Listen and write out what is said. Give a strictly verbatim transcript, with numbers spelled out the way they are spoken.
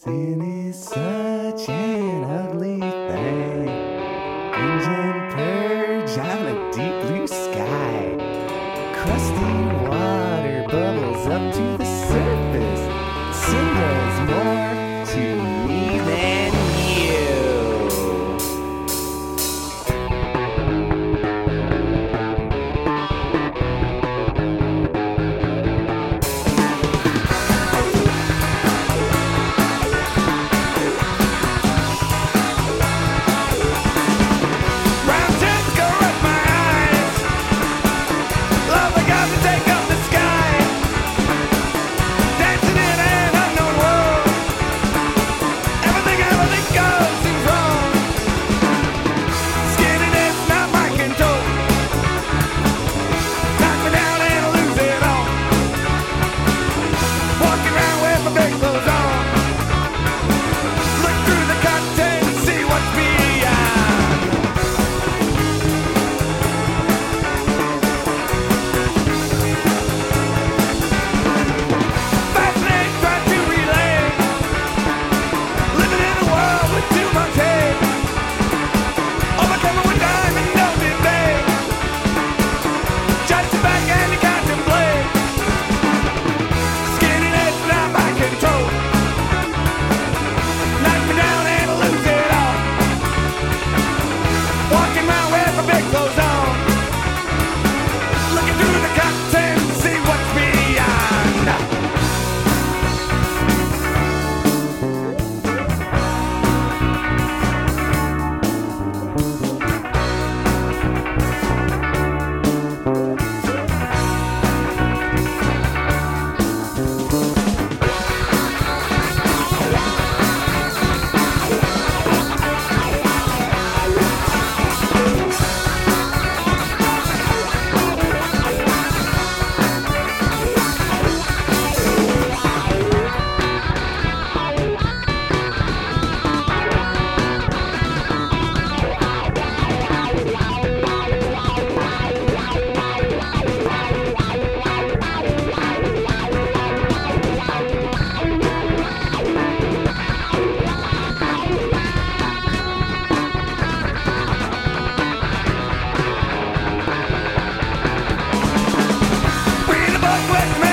Sin is such an ugly thing. Engine purge on a deep blue sky. Crusty water bubbles up to the surface. Sin does more to me than you. Round tents go up my eyes. Love I got to take up the sky. Dancing in an unknown world. Everything, everything goes seems wrong. Skinniness not my control. Knock me down and I lose it all. Walking around with my big clothes on. Look through the curtain and see what's beyond. Fascinating, trying to relate. Living in a world with too much hate. Overcoming with time and no debate. Just sit back and you contemplate. Skinniness not my control. Knock me down and I lose it all. Walking around with my big clothes on. Looking through the curtain to see what's beyond. Read a book with me.